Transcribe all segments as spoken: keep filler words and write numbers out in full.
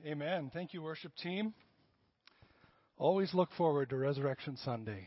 Amen. Thank you, worship team. Always look forward to Resurrection Sunday.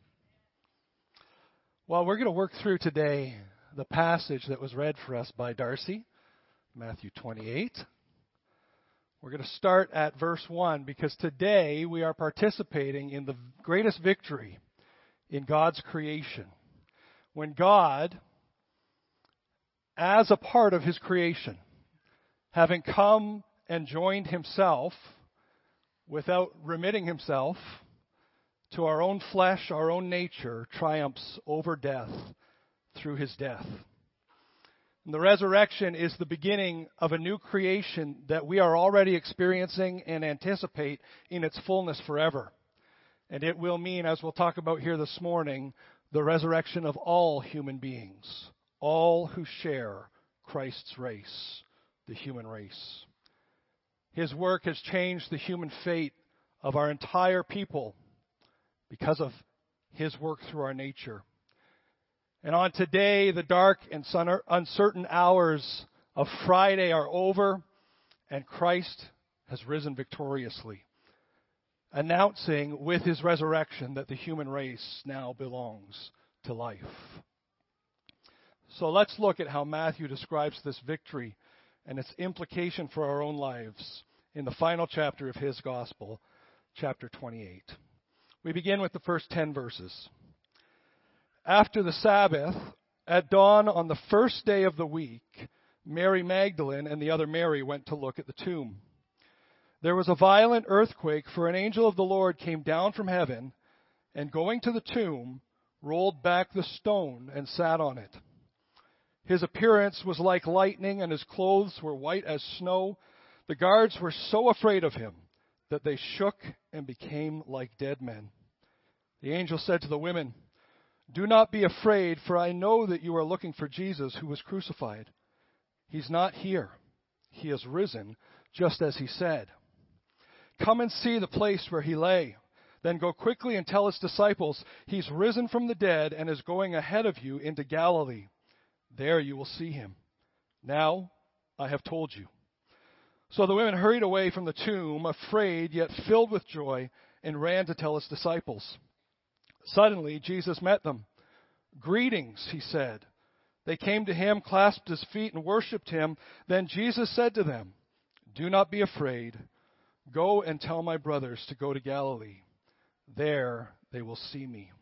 Well, we're going to work through today the passage that was read for us by Darcy, Matthew twenty-eight. We're going to start at verse one because today we are participating in the greatest victory in God's creation. When God, as a part of His creation, having come and joined Himself without remitting Himself to our own flesh, our own nature, triumphs over death through His death. And the resurrection is the beginning of a new creation that we are already experiencing and anticipate in its fullness forever. And it will mean, as we'll talk about here this morning, the resurrection of all human beings, all who share Christ's race, the human race. His work has changed the human fate of our entire people because of His work through our nature. And on today, the dark and uncertain hours of Friday are over, and Christ has risen victoriously, announcing with His resurrection that the human race now belongs to life. So let's look at how Matthew describes this victory and its implication for our own lives in the final chapter of his gospel, chapter twenty-eight. We begin with the first ten verses. After the Sabbath, at dawn on the first day of the week, Mary Magdalene and the other Mary went to look at the tomb. There was a violent earthquake, for an angel of the Lord came down from heaven, and going to the tomb, rolled back the stone and sat on it. His appearance was like lightning, and his clothes were white as snow. The guards were so afraid of him that they shook and became like dead men. The angel said to the women, "Do not be afraid, for I know that you are looking for Jesus who was crucified. He's not here. He has risen, just as he said. Come and see the place where he lay. Then go quickly and tell his disciples, he's risen from the dead and is going ahead of you into Galilee. There you will see him. Now I have told you." So the women hurried away from the tomb, afraid yet filled with joy, and ran to tell his disciples. Suddenly Jesus met them. "Greetings," he said. They came to him, clasped his feet, and worshipped him. Then Jesus said to them, "Do not be afraid. Go and tell my brothers to go to Galilee. There they will see me."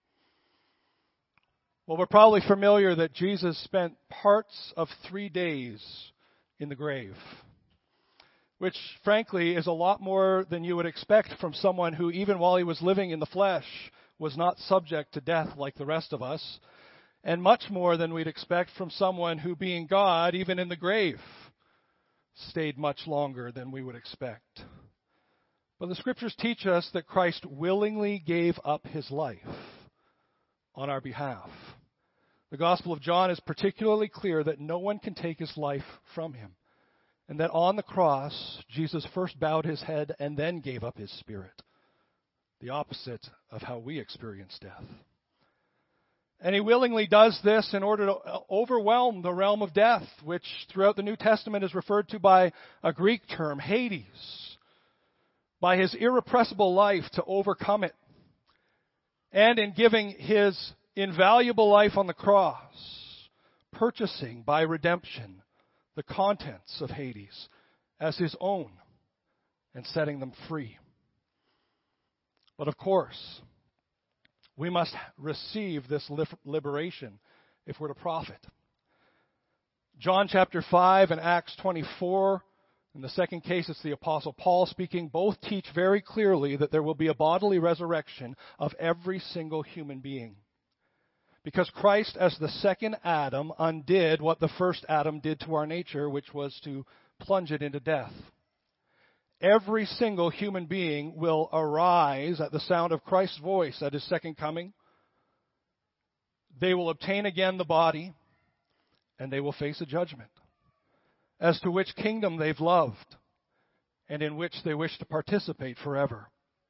Well, we're probably familiar that Jesus spent parts of three days in the grave, which, frankly, is a lot more than you would expect from someone who, even while he was living in the flesh, was not subject to death like the rest of us, and much more than we'd expect from someone who, being God, even in the grave, stayed much longer than we would expect. But the Scriptures teach us that Christ willingly gave up his life on our behalf. The Gospel of John is particularly clear that no one can take his life from him, and that on the cross, Jesus first bowed his head and then gave up his spirit, the opposite of how we experience death. And he willingly does this in order to overwhelm the realm of death, which throughout the New Testament is referred to by a Greek term, Hades, by his irrepressible life to overcome it, and in giving his invaluable life on the cross, purchasing by redemption the contents of Hades as his own and setting them free. But of course, we must receive this liberation if we're to profit. John chapter five and Acts twenty-four, in the second case it's the Apostle Paul speaking, both teach very clearly that there will be a bodily resurrection of every single human being. Because Christ, as the second Adam, undid what the first Adam did to our nature, which was to plunge it into death. Every single human being will arise at the sound of Christ's voice at his second coming. They will obtain again the body, and they will face a judgment as to which kingdom they've loved and in which they wish to participate forever.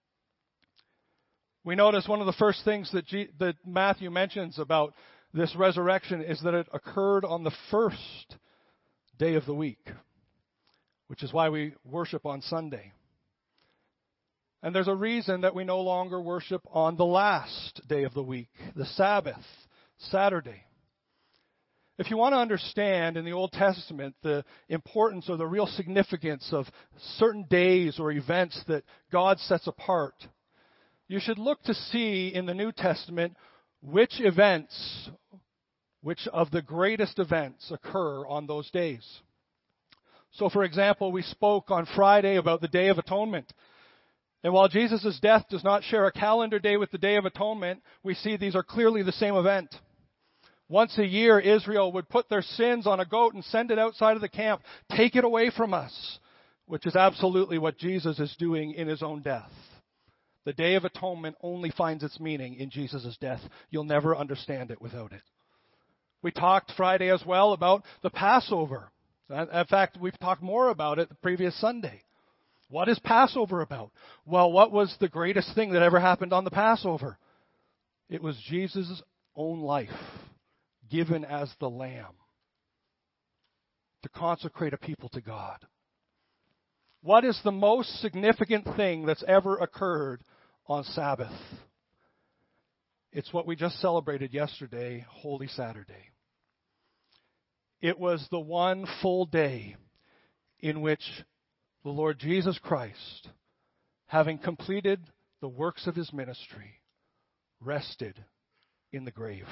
We notice one of the first things that, G- that Matthew mentions about this resurrection is that it occurred on the first day of the week, which is why we worship on Sunday. And there's a reason that we no longer worship on the last day of the week, the Sabbath, Saturday. If you want to understand in the Old Testament the importance or the real significance of certain days or events that God sets apart, you should look to see in the New Testament which events, which of the greatest events occur on those days. So, for example, we spoke on Friday about the Day of Atonement. And while Jesus' death does not share a calendar day with the Day of Atonement, we see these are clearly the same event. Once a year, Israel would put their sins on a goat and send it outside of the camp. Take it away from us, which is absolutely what Jesus is doing in his own death. The Day of Atonement only finds its meaning in Jesus' death. You'll never understand it without it. We talked Friday as well about the Passover. In fact, we've talked more about it the previous Sunday. What is Passover about? Well, what was the greatest thing that ever happened on the Passover? It was Jesus' own life given as the lamb to consecrate a people to God. What is the most significant thing that's ever occurred on Sabbath? It's what we just celebrated yesterday, Holy Saturday. It was the one full day in which the Lord Jesus Christ, having completed the works of his ministry, rested in the grave.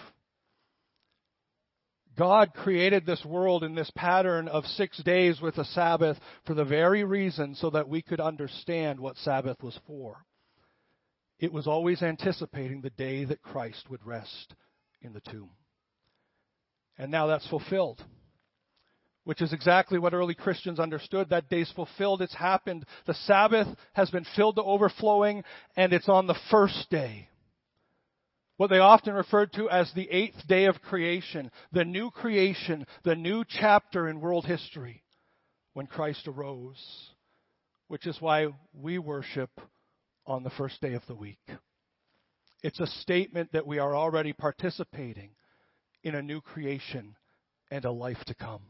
God created this world in this pattern of six days with a Sabbath for the very reason so that we could understand what Sabbath was for. It was always anticipating the day that Christ would rest in the tomb. And now that's fulfilled, which is exactly what early Christians understood. That day's fulfilled. It's happened. The Sabbath has been filled to overflowing, and it's on the first day. What they often referred to as the eighth day of creation, the new creation, the new chapter in world history when Christ arose, which is why we worship on the first day of the week. It's a statement that we are already participating in a new creation and a life to come.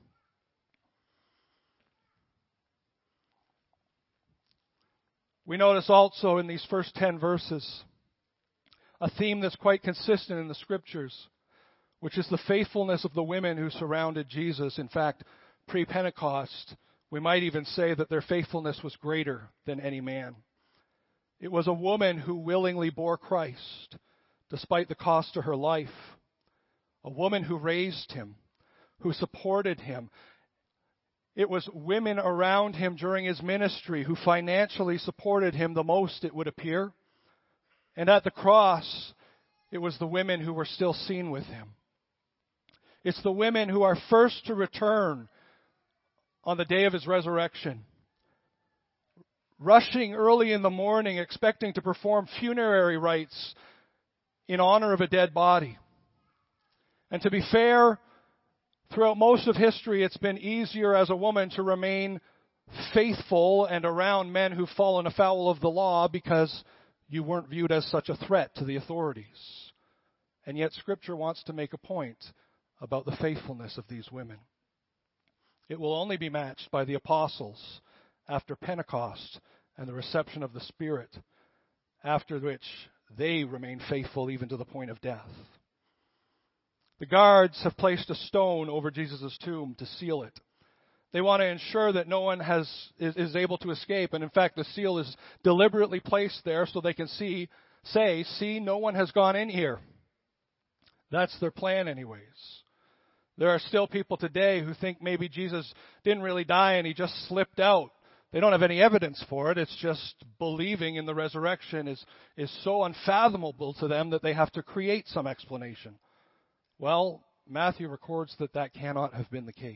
We notice also in these first ten verses a theme that's quite consistent in the Scriptures, which is the faithfulness of the women who surrounded Jesus. In fact, pre-Pentecost, we might even say that their faithfulness was greater than any man. It was a woman who willingly bore Christ, despite the cost to her life. A woman who raised him, who supported him. It was women around him during his ministry who financially supported him the most, it would appear. And at the cross, it was the women who were still seen with him. It's the women who are first to return on the day of his resurrection, rushing early in the morning, expecting to perform funerary rites in honor of a dead body. And to be fair, throughout most of history, it's been easier as a woman to remain faithful and around men who've fallen afoul of the law because you weren't viewed as such a threat to the authorities. And yet Scripture wants to make a point about the faithfulness of these women. It will only be matched by the apostles after Pentecost and the reception of the Spirit, after which they remain faithful even to the point of death. The guards have placed a stone over Jesus' tomb to seal it. They want to ensure that no one has is, is able to escape. And in fact, the seal is deliberately placed there so they can see, say, see, no one has gone in here. That's their plan anyways. There are still people today who think maybe Jesus didn't really die and he just slipped out. They don't have any evidence for it. It's just believing in the resurrection is, is so unfathomable to them that they have to create some explanation. Well, Matthew records that that cannot have been the case.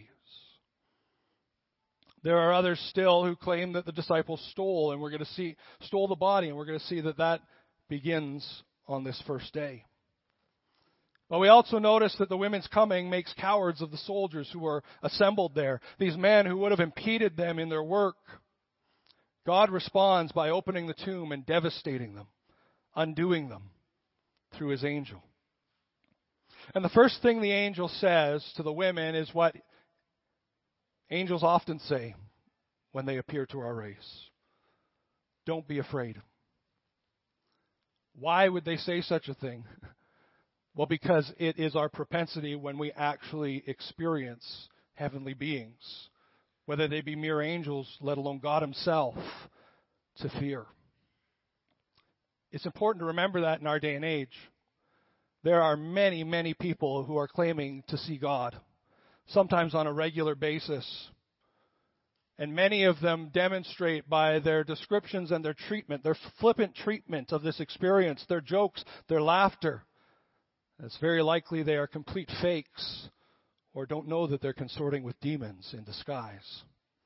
There are others still who claim that the disciples stole, and we're going to see stole the body, and we're going to see that that begins on this first day. But we also notice that the women's coming makes cowards of the soldiers who were assembled there. These men who would have impeded them in their work. God responds by opening the tomb and devastating them, undoing them through his angel. And the first thing the angel says to the women is what angels often say when they appear to our race. Don't be afraid. Why would they say such a thing? Well, because it is our propensity when we actually experience heavenly beings, whether they be mere angels, let alone God himself, to fear. It's important to remember that in our day and age. There are many, many people who are claiming to see God, sometimes on a regular basis. And many of them demonstrate by their descriptions and their treatment, their flippant treatment of this experience, their jokes, their laughter. It's very likely they are complete fakes or don't know that they're consorting with demons in disguise.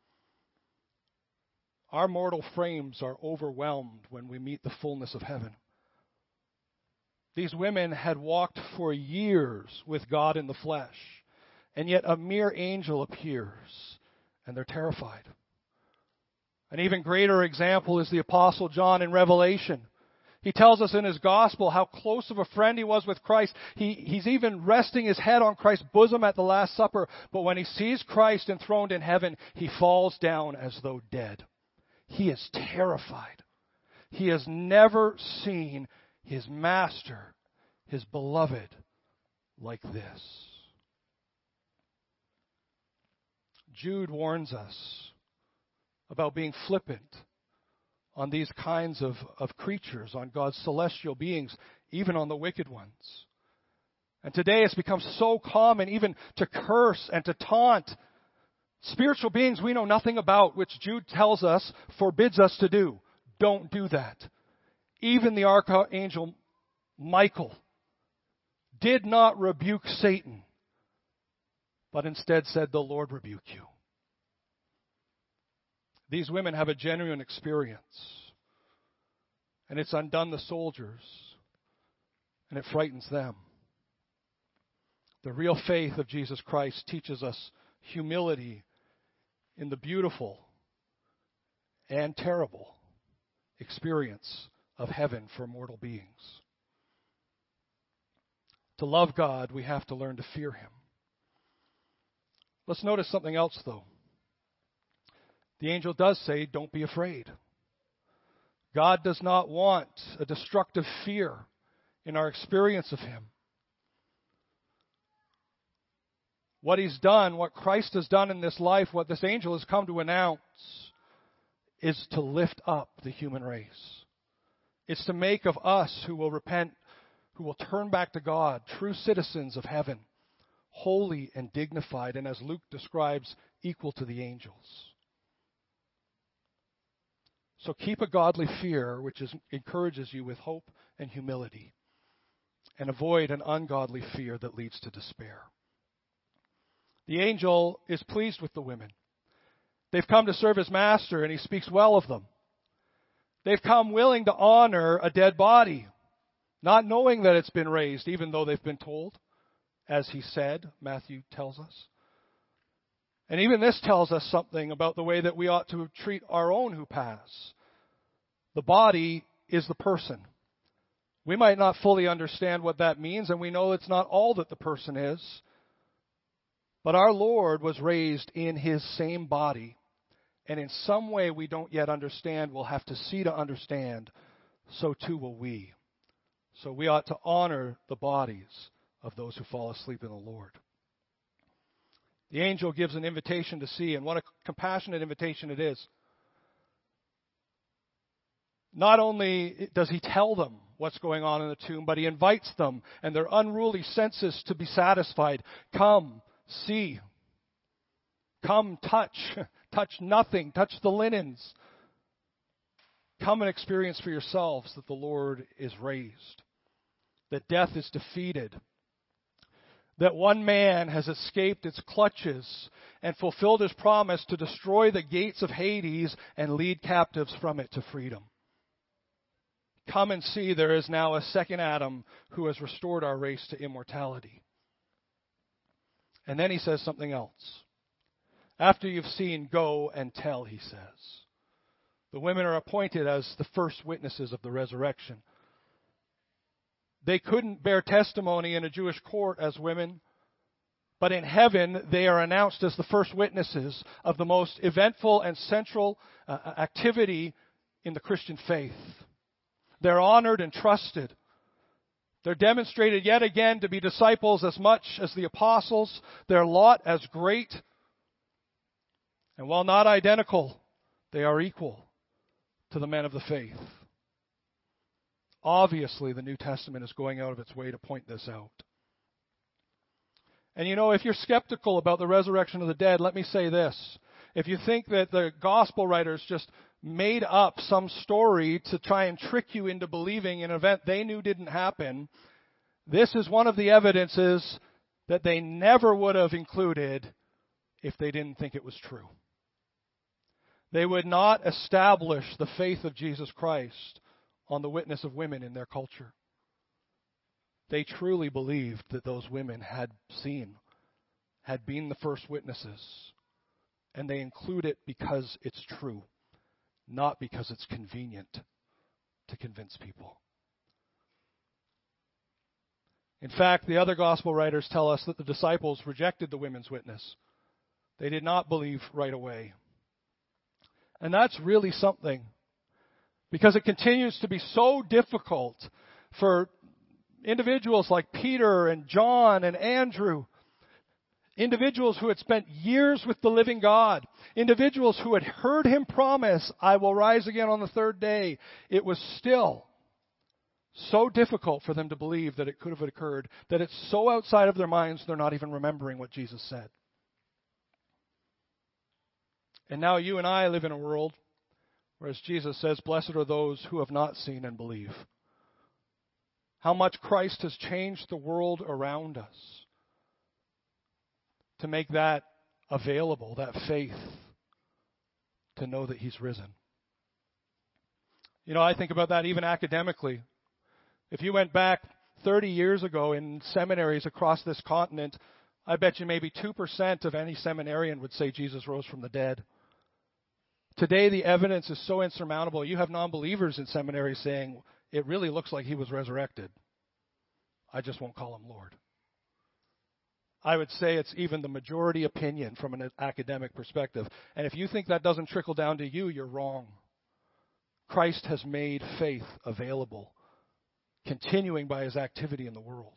Our mortal frames are overwhelmed when we meet the fullness of heaven. These women had walked for years with God in the flesh, and yet a mere angel appears, and they're terrified. An even greater example is the Apostle John in Revelation. He tells us in his gospel how close of a friend he was with Christ. He, he's even resting his head on Christ's bosom at the Last Supper, but when he sees Christ enthroned in heaven, he falls down as though dead. He is terrified. He has never seen his master, his beloved, like this. Jude warns us about being flippant on these kinds of, of creatures, on God's celestial beings, even on the wicked ones. And today it's become so common even to curse and to taunt spiritual beings we know nothing about, which Jude tells us, forbids us to do. Don't do that. Even the archangel Michael did not rebuke Satan, but instead said, "The Lord rebuke you." These women have a genuine experience, and it's undone the soldiers, and it frightens them. The real faith of Jesus Christ teaches us humility in the beautiful and terrible experience of heaven for mortal beings. To love God, we have to learn to fear him. Let's notice something else, though. The angel does say, don't be afraid. God does not want a destructive fear in our experience of him. What he's done, what Christ has done in this life, what this angel has come to announce, is to lift up the human race. It's to make of us who will repent, who will turn back to God, true citizens of heaven, holy and dignified, and as Luke describes, equal to the angels. So keep a godly fear, which is, encourages you with hope and humility, and avoid an ungodly fear that leads to despair. The angel is pleased with the women. They've come to serve his master, and he speaks well of them. They've come willing to honor a dead body, not knowing that it's been raised, even though they've been told, as he said, Matthew tells us. And even this tells us something about the way that we ought to treat our own who pass. The body is the person. We might not fully understand what that means, and we know it's not all that the person is. But our Lord was raised in his same body. And in some way we don't yet understand, we'll have to see to understand. So too will we. So we ought to honor the bodies of those who fall asleep in the Lord. The angel gives an invitation to see, and what a compassionate invitation it is. Not only does he tell them what's going on in the tomb, but he invites them and their unruly senses to be satisfied. Come, see. Come, touch. Touch nothing. Touch the linens. Come and experience for yourselves that the Lord is raised, that death is defeated, that one man has escaped its clutches and fulfilled his promise to destroy the gates of Hades and lead captives from it to freedom. Come and see, there is now a second Adam who has restored our race to immortality. And then he says something else. After you've seen, go and tell, he says. The women are appointed as the first witnesses of the resurrection. They couldn't bear testimony in a Jewish court as women, But in heaven, they are announced as the first witnesses of the most eventful and central uh, activity in the Christian faith. They're honored and trusted. They're demonstrated yet again to be disciples as much as the apostles, their lot as great. And while not identical, they are equal to the men of the faith. Obviously, the New Testament is going out of its way to point this out. And you know, if you're skeptical about the resurrection of the dead, let me say this. If you think that the gospel writers just made up some story to try and trick you into believing an event they knew didn't happen, this is one of the evidences that they never would have included if they didn't think it was true. They would not establish the faith of Jesus Christ on the witness of women in their culture. They truly believed that those women had seen, had been the first witnesses. And they include it because it's true, not because it's convenient to convince people. In fact, the other gospel writers tell us that the disciples rejected the women's witness. They did not believe right away. And that's really something, because it continues to be so difficult for individuals like Peter and John and Andrew, individuals who had spent years with the living God, individuals who had heard him promise, I will rise again on the third day. It was still so difficult for them to believe that it could have occurred, that it's so outside of their minds they're not even remembering what Jesus said. And now you and I live in a world where, as Jesus says, blessed are those who have not seen and believe. How much Christ has changed the world around us to make that available, that faith, to know that he's risen. You know, I think about that even academically. If you went back thirty years ago in seminaries across this continent, I bet you maybe two percent of any seminarian would say Jesus rose from the dead. Today, the evidence is so insurmountable. You have non-believers in seminary saying, it really looks like he was resurrected. I just won't call him Lord. I would say it's even the majority opinion from an academic perspective. And if you think that doesn't trickle down to you, you're wrong. Christ has made faith available, continuing by his activity in the world.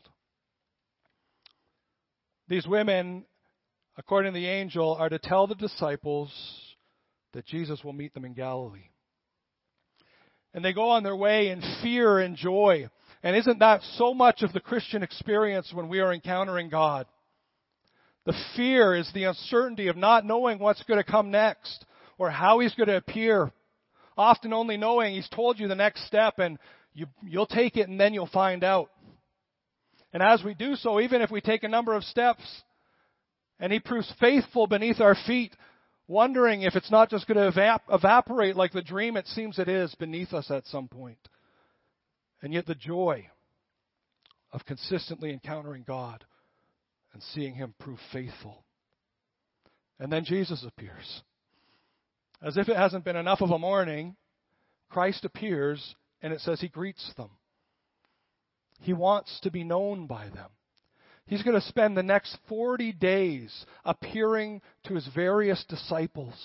These women, according to the angel, are to tell the disciples that Jesus will meet them in Galilee. And they go on their way in fear and joy. And isn't that so much of the Christian experience when we are encountering God? The fear is the uncertainty of not knowing what's going to come next or how he's going to appear. Often only knowing he's told you the next step and you, you'll take it and then you'll find out. And as we do so, even if we take a number of steps and he proves faithful beneath our feet, wondering if it's not just going to evap- evaporate like the dream it seems it is beneath us at some point. And yet the joy of consistently encountering God and seeing him prove faithful. And then Jesus appears. As if it hasn't been enough of a morning, Christ appears and it says he greets them. He wants to be known by them. He's going to spend the next forty days appearing to his various disciples.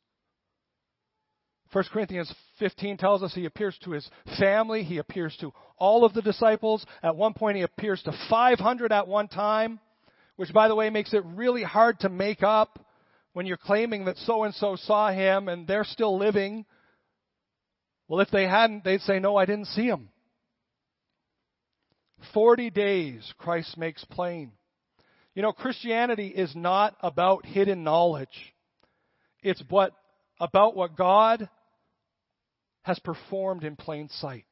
First Corinthians fifteen tells us he appears to his family. He appears to all of the disciples. At one point he appears to five hundred at one time, which, by the way, makes it really hard to make up when you're claiming that so-and-so saw him and they're still living. Well, if they hadn't, they'd say, no, I didn't see him. Forty days, Christ makes plain. You know, Christianity is not about hidden knowledge. It's what, about what God has performed in plain sight.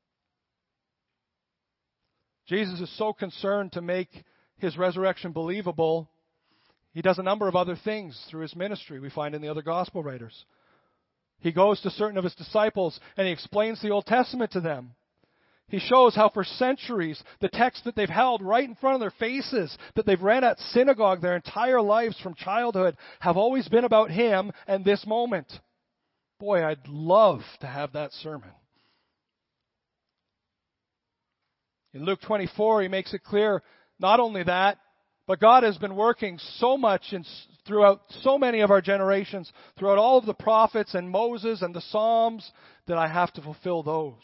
Jesus is so concerned to make his resurrection believable, he does a number of other things through his ministry we find in the other gospel writers. He goes to certain of his disciples and he explains the Old Testament to them. He shows how for centuries, the texts that they've held right in front of their faces, that they've read at synagogue their entire lives from childhood, have always been about him and this moment. Boy, I'd love to have that sermon. In Luke twenty-four, he makes it clear, not only that, But God has been working so much in, throughout so many of our generations, throughout all of the prophets and Moses and the Psalms, that I have to fulfill those.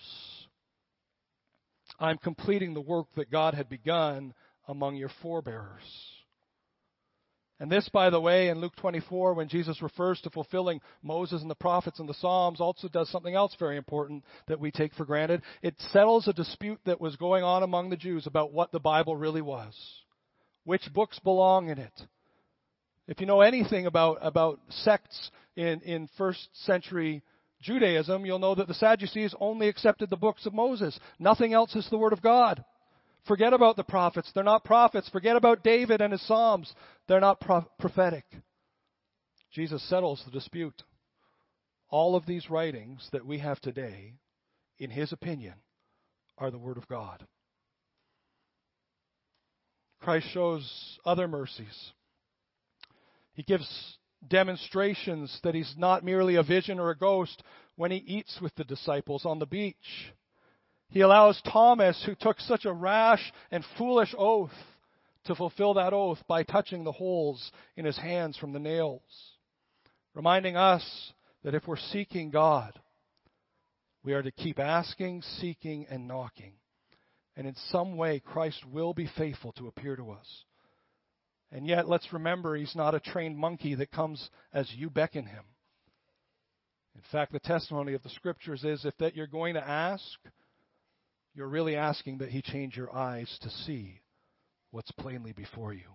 I'm completing the work that God had begun among your forebears. And this, by the way, in Luke twenty-four, when Jesus refers to fulfilling Moses and the prophets and the Psalms, also does something else very important that we take for granted. It settles a dispute that was going on among the Jews about what the Bible really was. Which books belong in it? If you know anything about, about sects in, in first century Judaism, you'll know that the Sadducees only accepted the books of Moses. Nothing else is the Word of God. Forget about the prophets. They're not prophets. Forget about David and his Psalms. They're not pro- prophetic. Jesus settles the dispute. All of these writings that we have today, in his opinion, are the Word of God. Christ shows other mercies. He gives demonstrations that he's not merely a vision or a ghost when he eats with the disciples on the beach. He allows Thomas, who took such a rash and foolish oath, to fulfill that oath by touching the holes in his hands from the nails, reminding us that if we're seeking God, we are to keep asking, seeking, and knocking. And in some way, Christ will be faithful to appear to us. And yet, let's remember, he's not a trained monkey that comes as you beckon him. In fact, the testimony of the Scriptures is if that you're going to ask, you're really asking that he change your eyes to see what's plainly before you.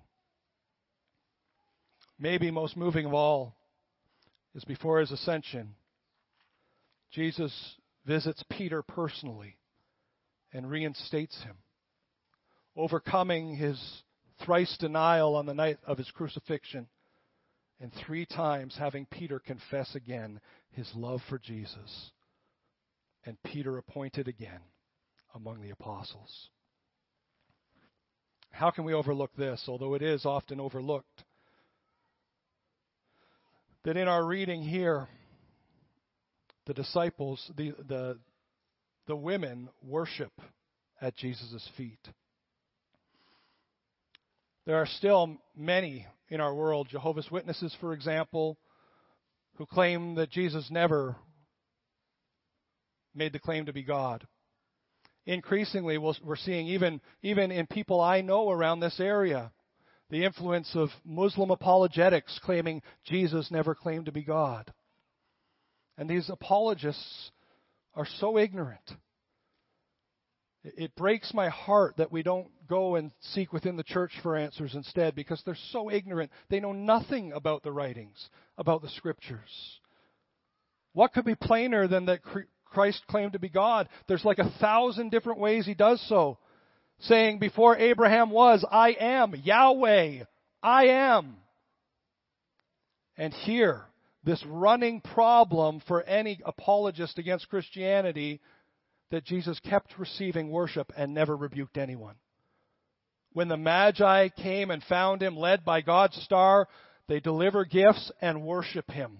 Maybe most moving of all is before his ascension, Jesus visits Peter personally and reinstates him, overcoming his thrice denial on the night of his crucifixion, and three times having Peter confess again his love for Jesus, and Peter appointed again among the apostles. How can we overlook this, although it is often overlooked? That in our reading here, the disciples, the the, the women worship at Jesus' feet. There are still many in our world, Jehovah's Witnesses, for example, who claim that Jesus never made the claim to be God. Increasingly, we're seeing even, even in people I know around this area, the influence of Muslim apologetics claiming Jesus never claimed to be God. And these apologists are so ignorant. It breaks my heart that we don't go and seek within the church for answers instead, because they're so ignorant. They know nothing about the writings, about the Scriptures. What could be plainer than that Christ claimed to be God? There's like a thousand different ways he does so. Saying, before Abraham was, I am. Yahweh, I am. And here, this running problem for any apologist against Christianity, that Jesus kept receiving worship and never rebuked anyone. When the Magi came and found him, led by God's star, they deliver gifts and worship him.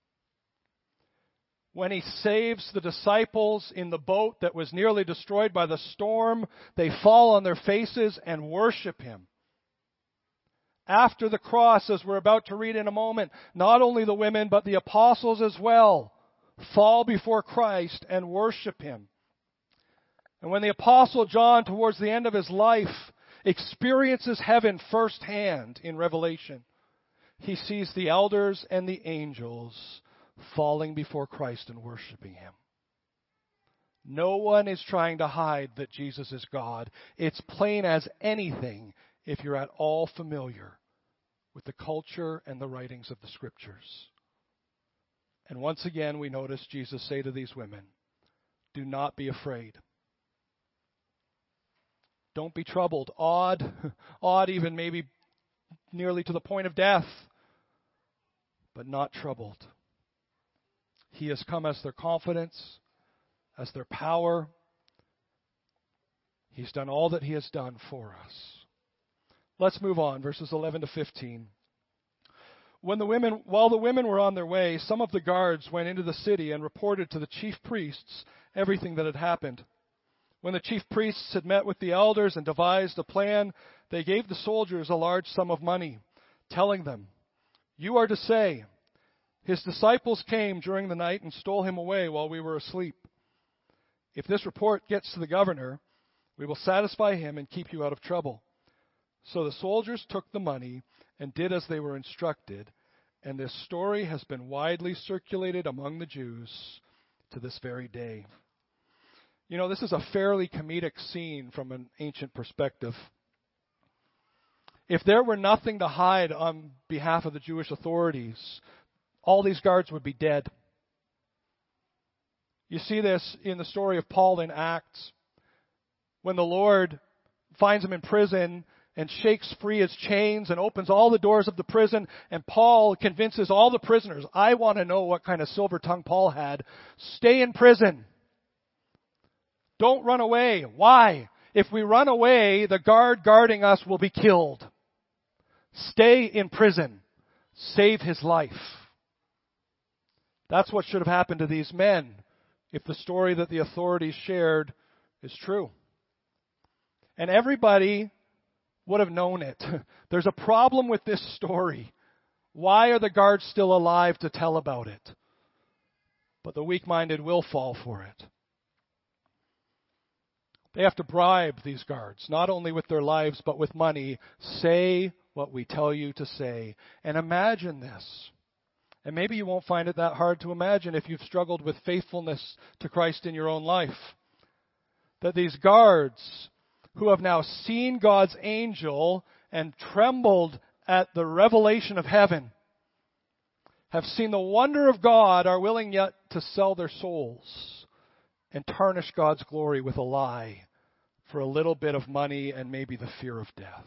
When he saves the disciples in the boat that was nearly destroyed by the storm, they fall on their faces and worship him. After the cross, as we're about to read in a moment, not only the women but the apostles as well fall before Christ and worship him. And when the Apostle John, towards the end of his life, experiences heaven firsthand in Revelation, he sees the elders and the angels falling before Christ and worshiping him. No one is trying to hide that Jesus is God. It's plain as anything if you're at all familiar with the culture and the writings of the Scriptures. And once again, we notice Jesus say to these women, do not be afraid. Don't be troubled, awed, awed even maybe nearly to the point of death, but not troubled. He has come as their confidence, as their power. He's done all that he has done for us. Let's move on, verses eleven to fifteen. When the women, while the women were on their way, some of the guards went into the city and reported to the chief priests everything that had happened. When the chief priests had met with the elders and devised a plan, they gave the soldiers a large sum of money, telling them, "You are to say, 'His disciples came during the night and stole him away while we were asleep.' If this report gets to the governor, we will satisfy him and keep you out of trouble." So the soldiers took the money and did as they were instructed, and this story has been widely circulated among the Jews to this very day. You know, this is a fairly comedic scene from an ancient perspective. If there were nothing to hide on behalf of the Jewish authorities, all these guards would be dead. You see this in the story of Paul in Acts, when the Lord finds him in prison and shakes free his chains and opens all the doors of the prison, and Paul convinces all the prisoners, I want to know what kind of silver tongue Paul had, stay in prison. Don't run away. Why? If we run away, the guard guarding us will be killed. Stay in prison. Save his life. That's what should have happened to these men if the story that the authorities shared is true. And everybody would have known it. There's a problem with this story. Why are the guards still alive to tell about it? But the weak-minded will fall for it. They have to bribe these guards, not only with their lives, but with money. Say what we tell you to say. And imagine this. And maybe you won't find it that hard to imagine if you've struggled with faithfulness to Christ in your own life. That these guards, who have now seen God's angel and trembled at the revelation of heaven, have seen the wonder of God, are willing yet to sell their souls and tarnish God's glory with a lie for a little bit of money and maybe the fear of death.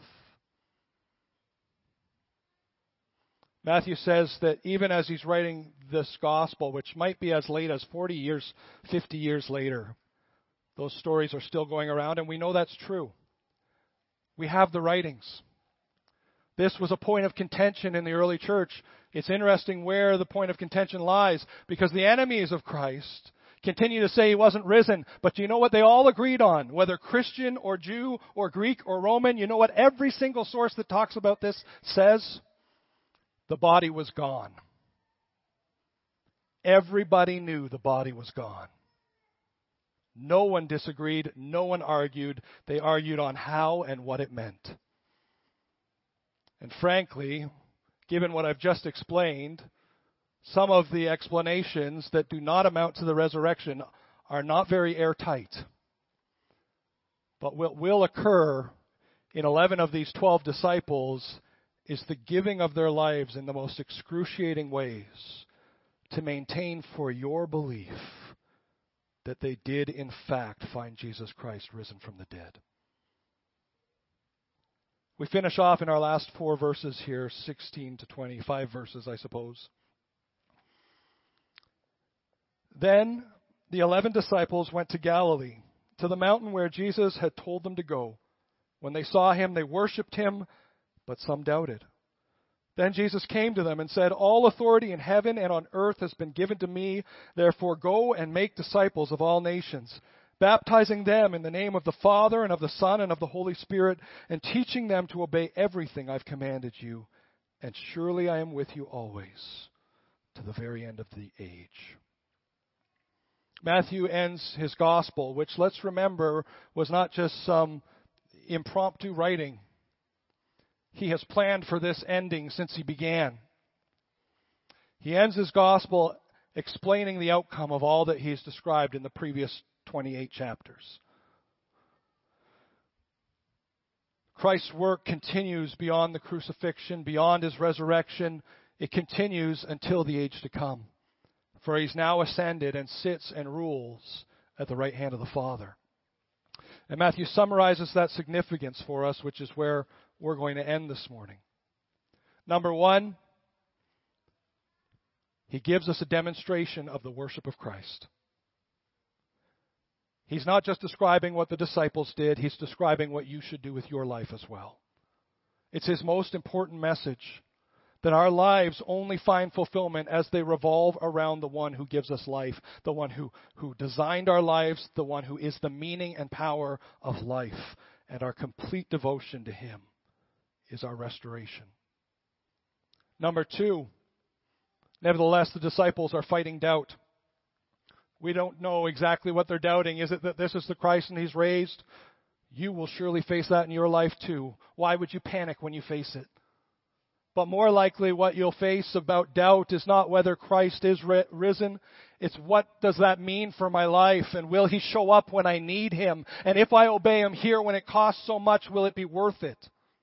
Matthew says that even as he's writing this gospel, which might be as late as forty years, fifty years later, those stories are still going around, and we know that's true. We have the writings. This was a point of contention in the early church. It's interesting where the point of contention lies, because the enemies of Christ continue to say he wasn't risen. But do you know what they all agreed on? Whether Christian or Jew or Greek or Roman, you know what every single source that talks about this says? The body was gone. Everybody knew the body was gone. No one disagreed. No one argued. They argued on how and what it meant. And frankly, given what I've just explained, some of the explanations that do not amount to the resurrection are not very airtight. But what will occur in eleven of these twelve disciples is the giving of their lives in the most excruciating ways to maintain for your belief that they did in fact find Jesus Christ risen from the dead. We finish off in our last four verses here, sixteen to twenty, five verses, I suppose. Then the eleven disciples went to Galilee, to the mountain where Jesus had told them to go. When they saw him, they worshipped him, but some doubted. Then Jesus came to them and said, "All authority in heaven and on earth has been given to me. Therefore go and make disciples of all nations, baptizing them in the name of the Father and of the Son and of the Holy Spirit, and teaching them to obey everything I've commanded you. And surely I am with you always, to the very end of the age." Matthew ends his gospel, which, let's remember, was not just some impromptu writing. He has planned for this ending since he began. He ends his gospel explaining the outcome of all that he's described in the previous twenty-eight chapters. Christ's work continues beyond the crucifixion, beyond his resurrection. It continues until the age to come. For he's now ascended and sits and rules at the right hand of the Father. And Matthew summarizes that significance for us, which is where we're going to end this morning. Number one, he gives us a demonstration of the worship of Christ. He's not just describing what the disciples did, he's describing what you should do with your life as well. It's his most important message. that our lives only find fulfillment as they revolve around the one who gives us life, the one who, who designed our lives, the one who is the meaning and power of life. And our complete devotion to him is our restoration. Number two, nevertheless, the disciples are fighting doubt. We don't know exactly what they're doubting. Is it that this is the Christ and he's raised? You will surely face that in your life too. Why would you panic when you face it? But more likely what you'll face about doubt is not whether Christ is ri- risen. It's what does that mean for my life? And will he show up when I need him? And if I obey him here when it costs so much, will it be worth it?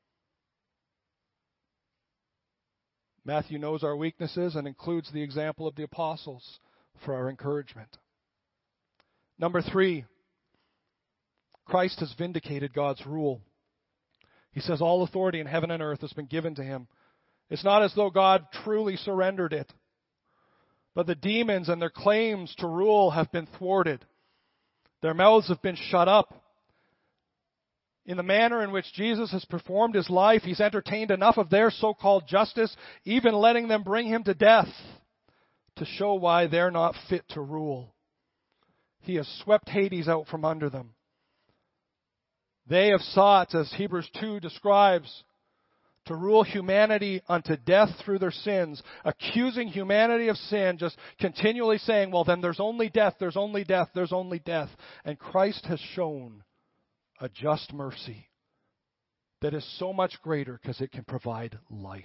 Matthew knows our weaknesses and includes the example of the apostles for our encouragement. Number three, Christ has vindicated God's rule. He says all authority in heaven and earth has been given to him. It's not as though God truly surrendered it, but the demons and their claims to rule have been thwarted. Their mouths have been shut up. In the manner in which Jesus has performed his life, he's entertained enough of their so-called justice, even letting them bring him to death, to show why they're not fit to rule. He has swept Hades out from under them. They have sought, as Hebrews two describes, to rule humanity unto death through their sins, accusing humanity of sin, just continually saying, well, then there's only death, there's only death, there's only death. And Christ has shown a just mercy that is so much greater because it can provide life.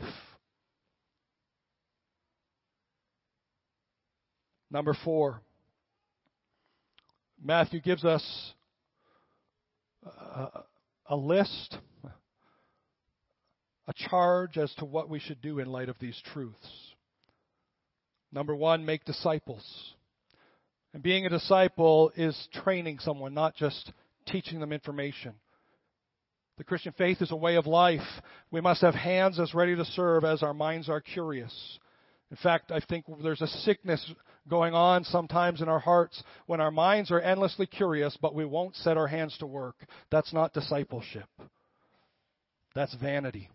Number four, Matthew gives us a, a list, a charge as to what we should do in light of these truths. Number one, make disciples. And being a disciple is training someone, not just teaching them information. The Christian faith is a way of life. We must have hands as ready to serve as our minds are curious. In fact, I think there's a sickness going on sometimes in our hearts when our minds are endlessly curious, but we won't set our hands to work. That's not discipleship. That's vanity.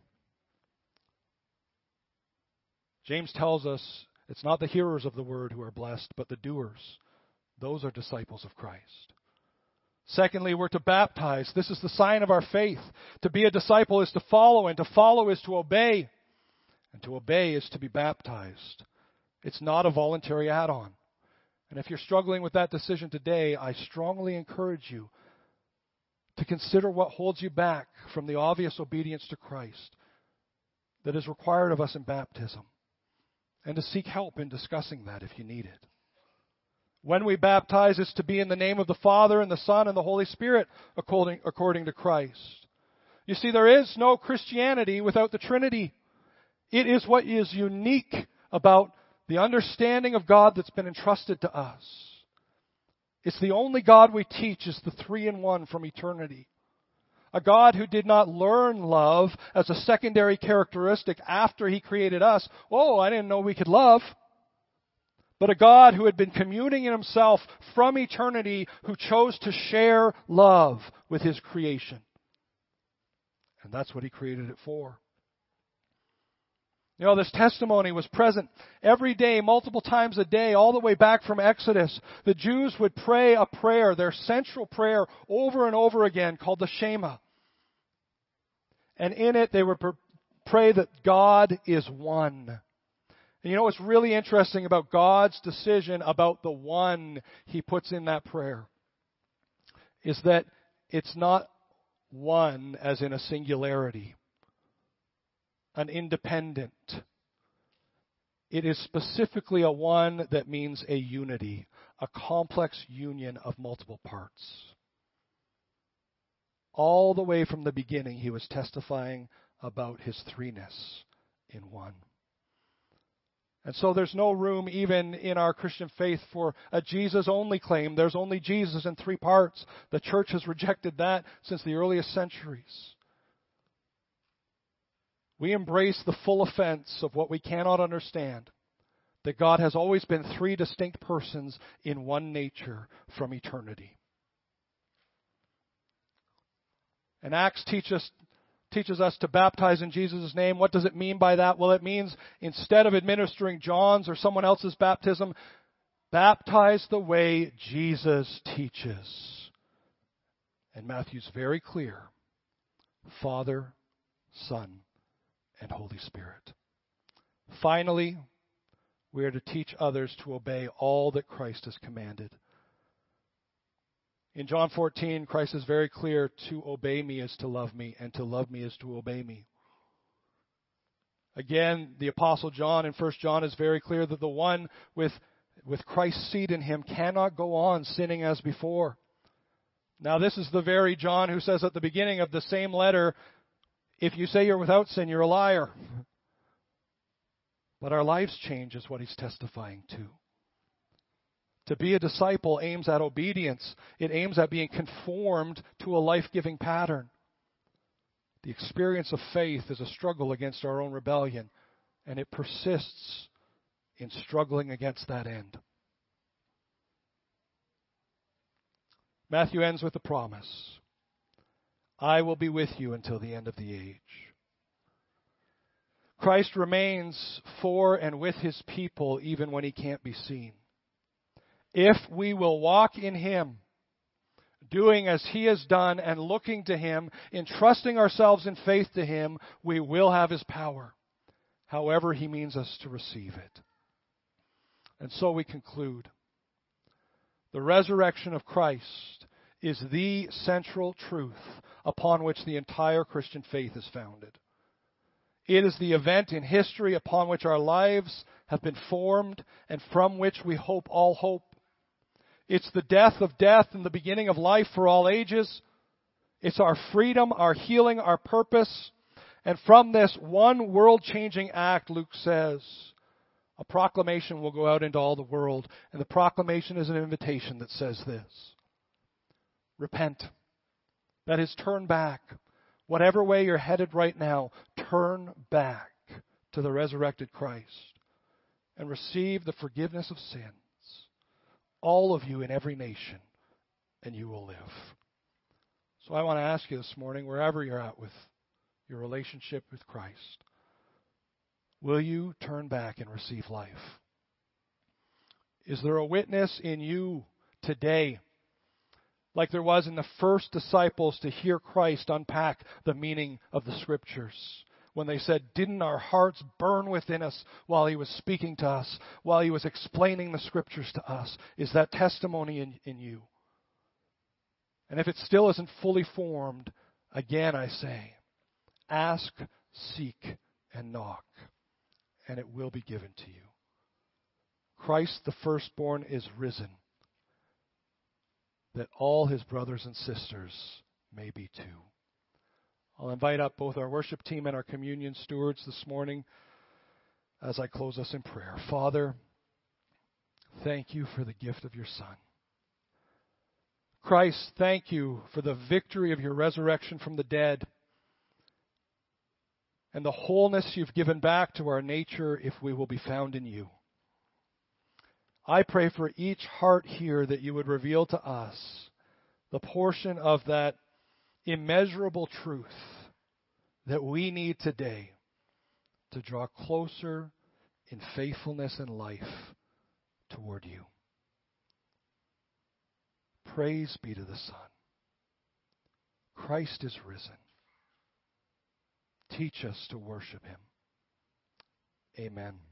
James tells us it's not the hearers of the word who are blessed, but the doers. Those are disciples of Christ. Secondly, we're to baptize. This is the sign of our faith. To be a disciple is to follow, and to follow is to obey. And to obey is to be baptized. It's not a voluntary add-on. And if you're struggling with that decision today, I strongly encourage you to consider what holds you back from the obvious obedience to Christ that is required of us in baptism, and to seek help in discussing that if you need it. When we baptize, it's to be in the name of the Father and the Son and the Holy Spirit, according, according to Christ. You see, there is no Christianity without the Trinity. It is what is unique about the understanding of God that's been entrusted to us. It's the only God we teach is the three-in-one from eternity. A God who did not learn love as a secondary characteristic after he created us. Oh, I didn't know we could love. But a God who had been communing in himself from eternity, who chose to share love with his creation. And that's what he created it for. You know, this testimony was present every day, multiple times a day, all the way back from Exodus. The Jews would pray a prayer, their central prayer, over and over again, called the Shema. And in it, they would pray that God is one. And you know what's really interesting about God's decision about the one he puts in that prayer is that it's not one as in a singularity, an independent. It is specifically a one that means a unity, a complex union of multiple parts. All the way from the beginning, he was testifying about his threeness in one. And so there's no room even in our Christian faith for a Jesus-only claim. There's only Jesus in three parts. The church has rejected that since the earliest centuries. We embrace the full offense of what we cannot understand, that God has always been three distinct persons in one nature from eternity. And Acts teach us teaches us to baptize in Jesus' name. What does it mean by that? Well, it means instead of administering John's or someone else's baptism, baptize the way Jesus teaches. And Matthew's very clear. Father, Son, and Holy Spirit. Finally, we are to teach others to obey all that Christ has commanded. In John fourteen, Christ is very clear, to obey me is to love me, and to love me is to obey me. Again, the Apostle John in First John is very clear that the one with, with Christ's seed in him cannot go on sinning as before. Now, this is the very John who says at the beginning of the same letter, if you say you're without sin, you're a liar. But our lives change is what he's testifying to. To be a disciple aims at obedience. It aims at being conformed to a life-giving pattern. The experience of faith is a struggle against our own rebellion, and it persists in struggling against that end. Matthew ends with a promise. I will be with you until the end of the age. Christ remains for and with his people even when he can't be seen. If we will walk in him, doing as he has done and looking to him, entrusting ourselves in faith to him, we will have his power, however he means us to receive it. And so we conclude. The resurrection of Christ is the central truth upon which the entire Christian faith is founded. It is the event in history upon which our lives have been formed and from which we hope all hope. It's the death of death and the beginning of life for all ages. It's our freedom, our healing, our purpose. And from this one world-changing act, Luke says, a proclamation will go out into all the world. And the proclamation is an invitation that says this. Repent. That is, turn back. Whatever way you're headed right now, turn back to the resurrected Christ and receive the forgiveness of sins. All of you in every nation, and you will live. So I want to ask you this morning, wherever you're at with your relationship with Christ, will you turn back and receive life? Is there a witness in you today, like there was in the first disciples, to hear Christ unpack the meaning of the Scriptures? When they said, didn't our hearts burn within us while he was speaking to us, while he was explaining the Scriptures to us? Is that testimony in, in you? And if it still isn't fully formed, again I say, ask, seek, and knock, and it will be given to you. Christ the firstborn is risen, that all his brothers and sisters may be too. I'll invite up both our worship team and our communion stewards this morning as I close us in prayer. Father, thank you for the gift of your Son. Christ, thank you for the victory of your resurrection from the dead and the wholeness you've given back to our nature if we will be found in you. I pray for each heart here that you would reveal to us the portion of that immeasurable truth that we need today to draw closer in faithfulness and life toward you. Praise be to the Son. Christ is risen. Teach us to worship him. Amen.